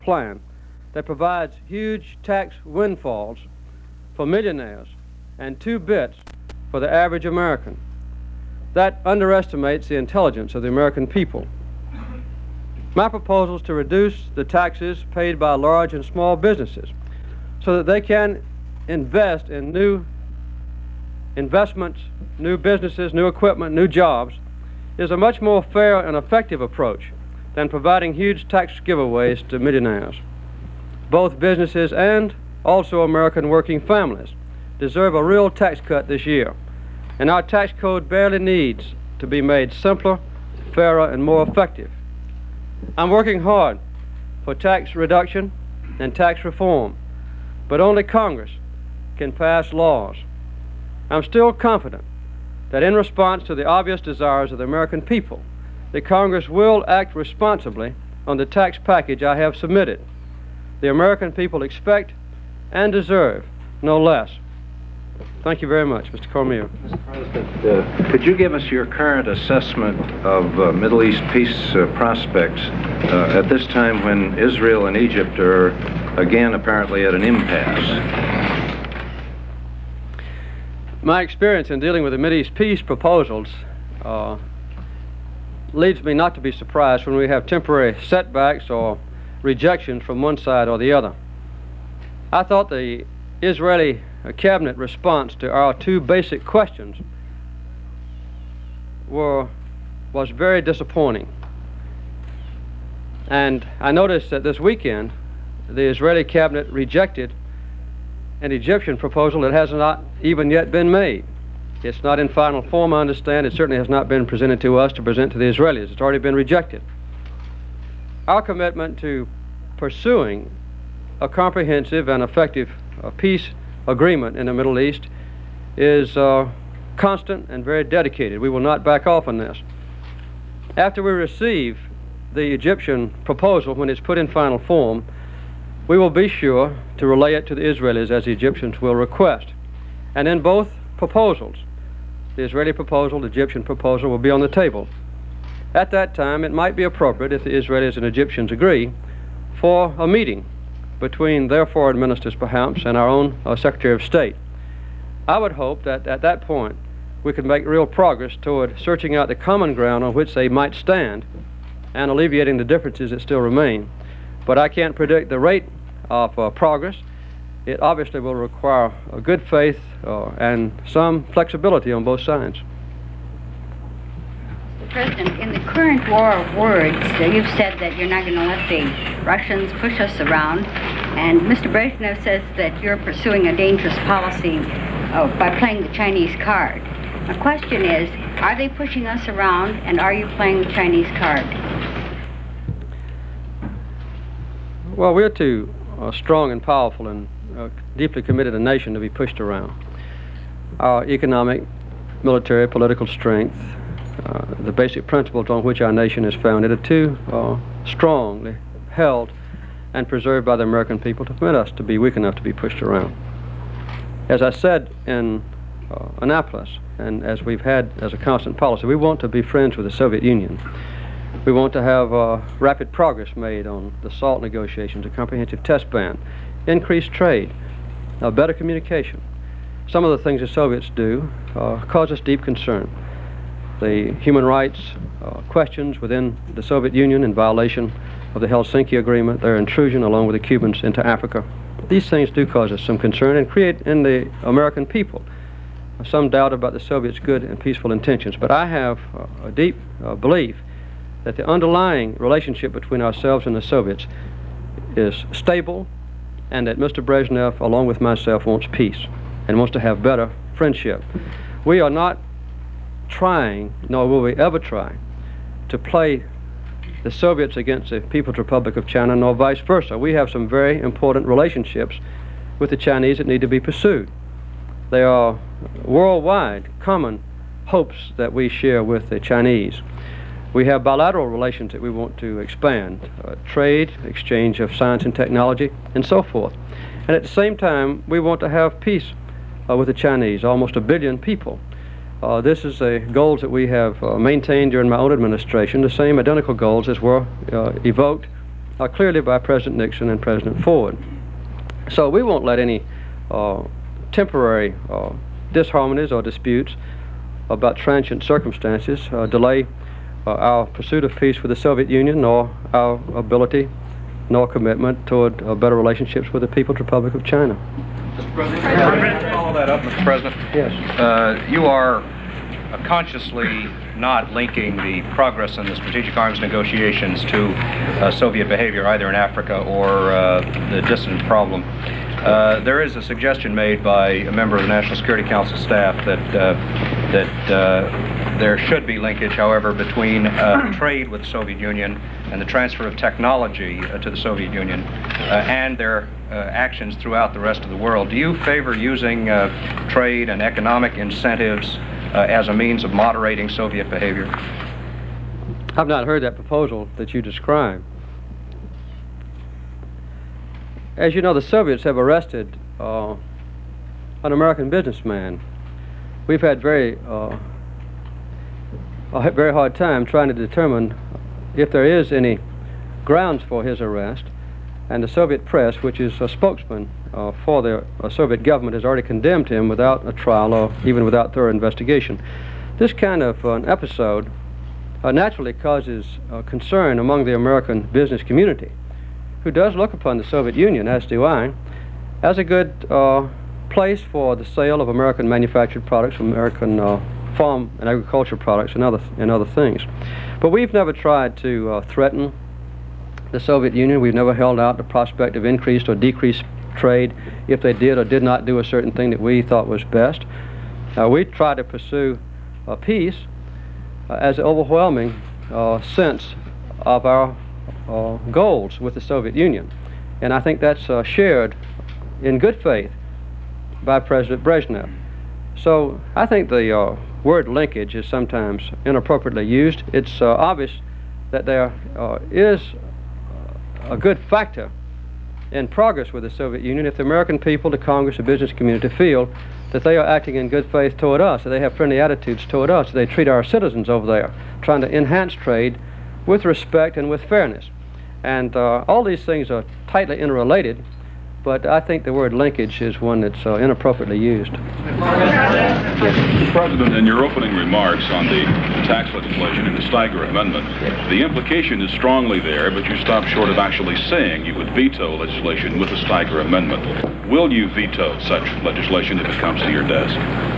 plan that provides huge tax windfalls for millionaires and 2 bits for the average American. That underestimates the intelligence of the American people. My proposal is to reduce the taxes paid by large and small businesses so that they can invest in new investments, new businesses, new equipment, new jobs, is a much more fair and effective approach than providing huge tax giveaways to millionaires. Both businesses and also American working families deserve a real tax cut this year, and our tax code barely needs to be made simpler, fairer, and more effective. I'm working hard for tax reduction and tax reform, but only Congress can pass laws. I'm still confident that in response to the obvious desires of the American people, that Congress will act responsibly on the tax package I have submitted. The American people expect and deserve no less. Thank you very much, Mr. Cormier. Mr. President, could you give us your current assessment of Middle East peace prospects at this time when Israel and Egypt are again apparently at an impasse? My experience in dealing with the Middle East peace proposals leads me not to be surprised when we have temporary setbacks or rejections from one side or the other. I thought the Israeli cabinet response to our 2 basic questions was very disappointing. And I noticed that this weekend the Israeli cabinet rejected an Egyptian proposal that has not even yet been made. It's not in final form, I understand. It certainly has not been presented to us to present to the Israelis. It's already been rejected. Our commitment to pursuing a comprehensive and effective peace agreement in the Middle East is constant and very dedicated. We will not back off on this. After we receive the Egyptian proposal, when it's put in final form, we will be sure to relay it to the Israelis as the Egyptians will request. And in both proposals, the Israeli proposal, the Egyptian proposal, will be on the table. At that time, it might be appropriate, if the Israelis and Egyptians agree, for a meeting between their foreign ministers, perhaps, and our own Secretary of State. I would hope that at that point we could make real progress toward searching out the common ground on which they might stand and alleviating the differences that still remain. But I can't predict the rate of progress. It obviously will require a good faith and some flexibility on both sides. President, in the current war of words, you've said that you're not going to let the Russians push us around, and Mr. Brezhnev says that you're pursuing a dangerous policy by playing the Chinese card. My question is, are they pushing us around, and are you playing the Chinese card? Well, we're too strong and powerful and deeply committed a nation to be pushed around. Our economic, military, political strength, the basic principles on which our nation is founded are too strongly held and preserved by the American people to permit us to be weak enough to be pushed around. As I said in Annapolis, and as we've had as a constant policy, we want to be friends with the Soviet Union. We want to have rapid progress made on the SALT negotiations, a comprehensive test ban, increased trade, better communication. Some of the things the Soviets do cause us deep concern. The human rights questions within the Soviet Union in violation of the Helsinki Agreement, their intrusion along with the Cubans into Africa. These things do cause us some concern and create in the American people some doubt about the Soviets' good and peaceful intentions. But I have a deep belief that the underlying relationship between ourselves and the Soviets is stable, and that Mr. Brezhnev, along with myself, wants peace and wants to have better friendship. We are not trying, nor will we ever try, to play the Soviets against the People's Republic of China, nor vice versa. We have some very important relationships with the Chinese that need to be pursued. They are worldwide common hopes that we share with the Chinese. We have bilateral relations that we want to expand, trade, exchange of science and technology, and so forth. And at the same time, we want to have peace with the Chinese, almost 1 billion people. This is the goals that we have maintained during my own administration, the same identical goals as were evoked clearly by President Nixon and President Ford. So we won't let any temporary disharmonies or disputes about transient circumstances delay our pursuit of peace with the Soviet Union, nor our ability, nor commitment toward better relationships with the People's Republic of China. Mr. President, to follow that up, Mr. President. Yes. You are consciously not linking the progress in the strategic arms negotiations to Soviet behavior, either in Africa or the dissident problem. There is a suggestion made by a member of the National Security Council staff that there should be linkage, however, between trade with the Soviet Union and the transfer of technology to the Soviet Union and their actions throughout the rest of the world. Do you favor using trade and economic incentives as a means of moderating Soviet behavior? I've not heard that proposal that you described. As you know, the Soviets have arrested an American businessman. We've had a very hard time trying to determine if there is any grounds for his arrest, and the Soviet press, which is a spokesman for the Soviet government, has already condemned him without a trial or even without thorough investigation. This kind of an episode naturally causes concern among the American business community, who does look upon the Soviet Union, as do I, as a good place for the sale of American manufactured products, American farm and agriculture products, and other things. But we've never tried to threaten the Soviet Union. We've never held out the prospect of increased or decreased trade if they did or did not do a certain thing that we thought was best. We try to pursue peace as an overwhelming sense of our goals with the Soviet Union. And I think that's shared in good faith by President Brezhnev. So I think the word linkage is sometimes inappropriately used. It's obvious that there is a good factor in progress with the Soviet Union if the American people, the Congress, the business community feel that they are acting in good faith toward us, that they have friendly attitudes toward us, that they treat our citizens over there, trying to enhance trade with respect and with fairness. And all these things are tightly interrelated, but I think the word linkage is one that's inappropriately used. Mr. President, in your opening remarks on the tax legislation and the Steiger Amendment, the implication is strongly there, but you stopped short of actually saying you would veto legislation with the Steiger Amendment. Will you veto such legislation if it comes to your desk?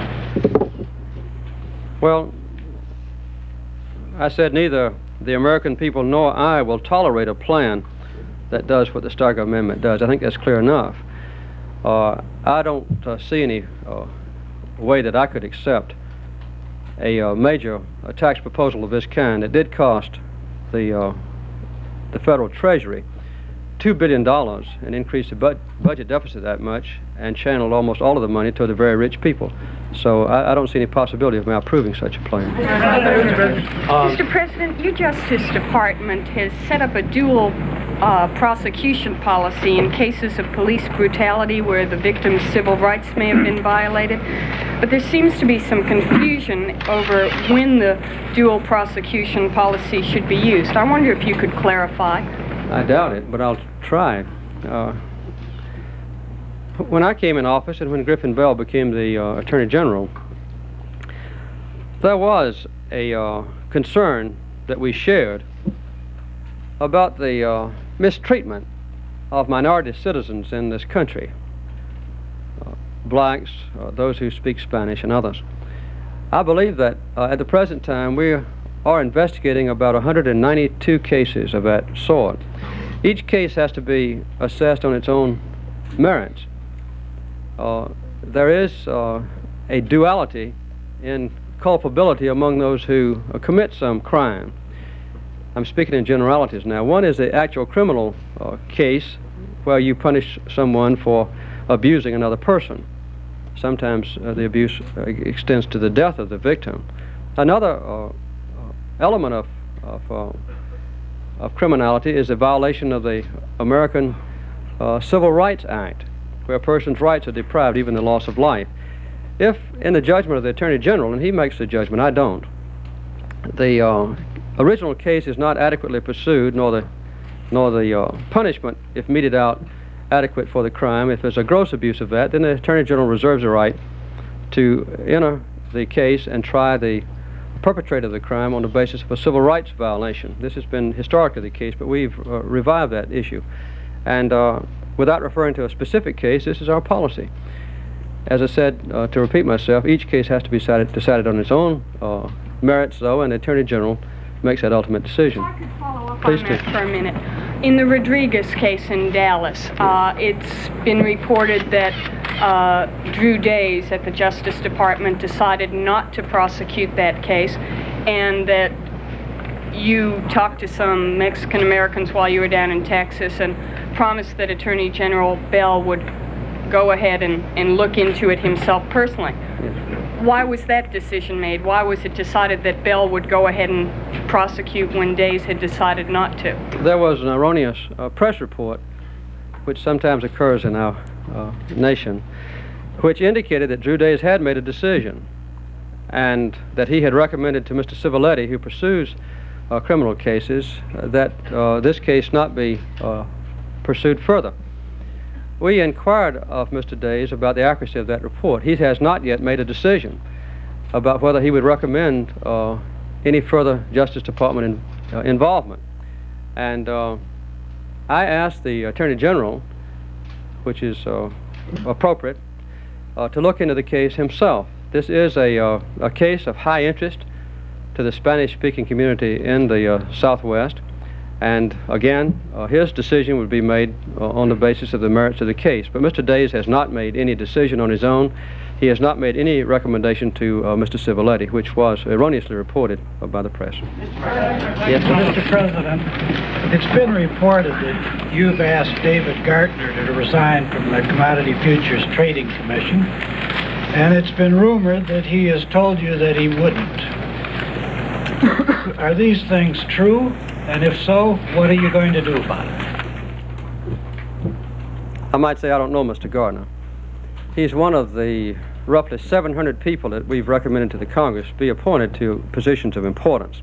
Well, I said neither the American people nor I will tolerate a plan that does what the Steiger Amendment does. I think that's clear enough. I don't see any way that I could accept a major tax proposal of this kind. It did cost the federal treasury $2 billion and increased the budget deficit that much and channeled almost all of the money to the very rich people. So I don't see any possibility of my approving such a plan. Mr. President, your Justice Department has set up a dual prosecution policy in cases of police brutality where the victim's civil rights may have been violated. But there seems to be some confusion over when the dual prosecution policy should be used. I wonder if you could clarify. I doubt it, but I'll try. When I came in office and when Griffin Bell became the Attorney General, there was a concern that we shared about the mistreatment of minority citizens in this country, blacks, those who speak Spanish, and others. I believe that at the present time we are investigating about 192 cases of that sort. Each case has to be assessed on its own merits. There is a duality in culpability among those who commit some crime. I'm speaking in generalities now. One is the actual criminal case where you punish someone for abusing another person. Sometimes the abuse extends to the death of the victim. Another element of criminality is the violation of the American Civil Rights Act, where a person's rights are deprived, even the loss of life. If, in the judgment of the Attorney General, and he makes the judgment, I don't, the original case is not adequately pursued, nor the nor the punishment, if meted out, adequate for the crime. If there's a gross abuse of that, then the Attorney General reserves the right to enter the case and try the perpetrator of the crime on the basis of a civil rights violation. This has been historically the case, but we've revived that issue. And without referring to a specific case, this is our policy. As I said, to repeat myself, each case has to be decided on its own merits, though, and the Attorney General makes that ultimate decision. If I could follow up Please on do. that for a minute. In the Rodriguez case in Dallas, it's been reported that Drew Days at the Justice Department decided not to prosecute that case, and that you talked to some Mexican Americans while you were down in Texas and promised that Attorney General Bell would go ahead and look into it himself personally. Why was that decision made? Why was it decided that Bell would go ahead and prosecute when Days had decided not to? There was an erroneous press report, which sometimes occurs in our nation, which indicated that Drew Days had made a decision and that he had recommended to Mr. Civiletti, who pursues criminal cases, that this case not be pursued further. We inquired of Mr. Days about the accuracy of that report. He has not yet made a decision about whether he would recommend any further Justice Department involvement. And I asked the Attorney General, which is appropriate, to look into the case himself. This is a case of high interest to the Spanish-speaking community in the Southwest. And again, his decision would be made on the basis of the merits of the case. But Mr. Days has not made any decision on his own. He has not made any recommendation to Mr. Civiletti, which was erroneously reported by the press. Yes, sir? Mr. President, it's been reported that you've asked David Gartner to resign from the Commodity Futures Trading Commission, and it's been rumored that he has told you that he wouldn't. Are these things true? And if so, what are you going to do about it? I might say I don't know Mr. Gartner. He's one of the roughly 700 people that we've recommended to the Congress be appointed to positions of importance.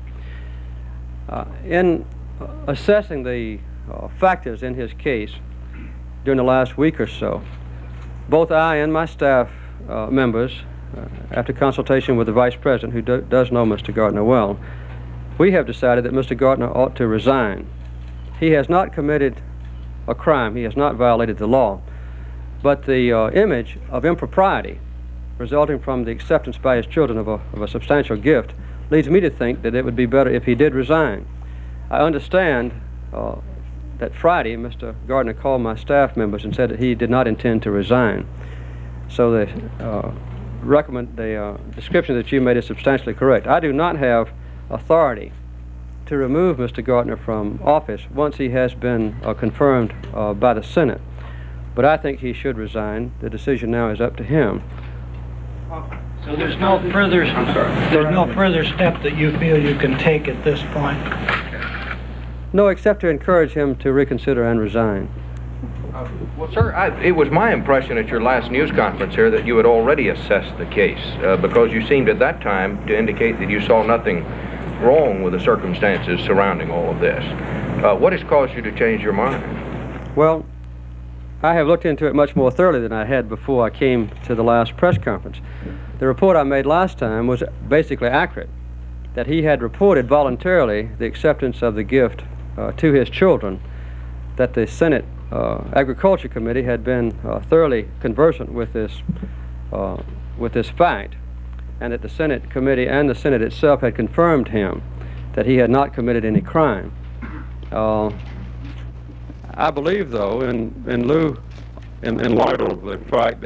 In assessing the factors in his case during the last week or so, both I and my staff members, after consultation with the Vice President, who does know Mr. Gartner well, we have decided that Mr. Gartner ought to resign. He has not committed a crime. He has not violated the law. But the image of impropriety resulting from the acceptance by his children of a substantial gift leads me to think that it would be better if he did resign. I understand that Friday Mr. Gartner called my staff members and said that he did not intend to resign. So the description that you made is substantially correct. I do not have authority to remove Mr. Gartner from office once he has been confirmed by the Senate. But I think he should resign. The decision now is up to him. So there's no further step that you feel you can take at this point? No, except to encourage him to reconsider and resign. Well, sir, it was my impression at your last news conference here that you had already assessed the case, because you seemed at that time to indicate that you saw nothing wrong with the circumstances surrounding all of this. What has caused you to change your mind? Well, I have looked into it much more thoroughly than I had before I came to the last press conference. The report I made last time was basically accurate, that he had reported voluntarily the acceptance of the gift to his children, that the Senate Agriculture Committee had been thoroughly conversant with this fact, and that the Senate Committee and the Senate itself had confirmed him that he had not committed any crime. I believe, though, in light of the fact